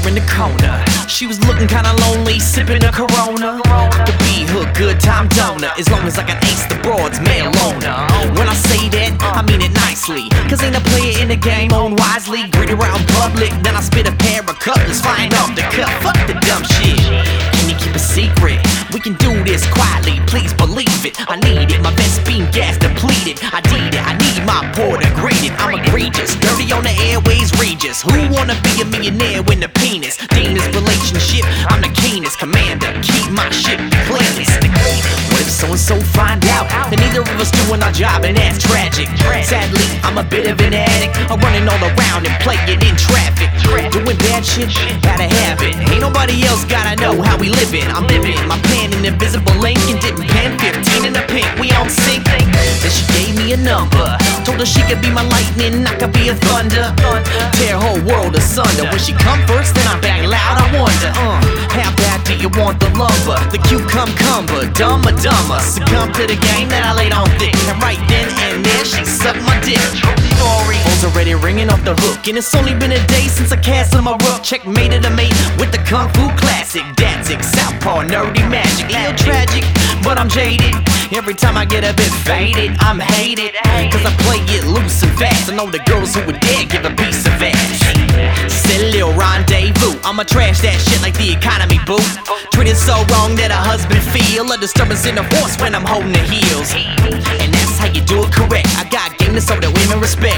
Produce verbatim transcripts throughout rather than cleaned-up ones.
her in the corner. She was looking kinda lonely, sipping a Corona. I could be her good time donor, as long as I can ace the broads, mail owner. When I say that, I mean it nicely, cause ain't a player in the game, owned wisely. Greet around public, then I spit a pair of cutlass flying off the cuff. Fuck the dumb shit. Can you keep a secret? We can do this quietly, please believe it. I need it, my vest being gas depleted. I need it, I need my porter greeted. I'm egregious, dirty on the airways, Regis. Who wanna be a millionaire when the penis? Demons relationship, I'm the keenest commander. Keep my shit cleanest. What if so-and-so find out that neither of us doing our job, and that's tragic. Sadly, I'm a bit of an addict. I'm running all around and playing in traffic. Doing bad shit, gotta have it. Ain't nobody else gotta know how we living. I'm living my pen in invisible ink and didn't pen fifteen in the pink. We on sync. Then she gave me a number, told her she could be my lightning, I could be a thunder. Tear whole world asunder. When she come first, then I bang loud. I wonder, uh, how bad do you want the lumber? The cucumber, dumb or dumber. Succumb to the game that I laid on thick, and right then and there she sucked my dick. Phone's already ringing off the hook, and it's only been a day since I casted my rook. Checkmate it a mate with the Kung Fu classic. Danzig, Southpaw, nerdy magic. Little tragic, but I'm jaded. Every time I get a bit faded, I'm hated, cause I play it loose and fast. I know the girls who would dare give a piece of ass. Said a little rendezvous, I'ma trash that shit like the economy, boo. Treated so wrong that a husband feel a disturbance in the force when I'm holding the heels. And that's how you do it correct. I got game so that women respect.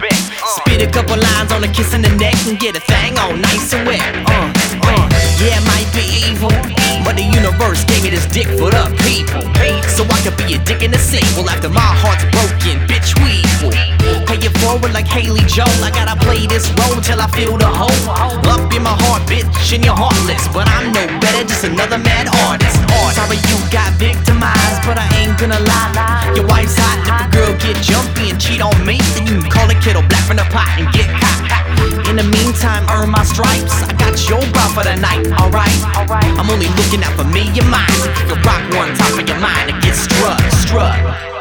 Spit a couple lines on a kiss in the neck and get a thing on nice and wet. Uh, uh, yeah, it might be evil, but the universe gave me this dick for the people, so I could be a dick in the sequel. After my heart's broken, bitch, we equal. Pay it forward like Haley Joel. I gotta play this role till I feel the hole up in my heart, bitch, and you're heartless. But I'm no better, just another mad artist. Sorry you got victimized, but I ain't gonna lie. Your wife's hot, and if a girl get jumpy and cheat on me, then you can call the kettle black from the pot and get caught. In the meantime, earn my stripes. I got your bra for the night, alright? I'm only looking out for me and mine, so you can rock one top of your mind and get struck, struck.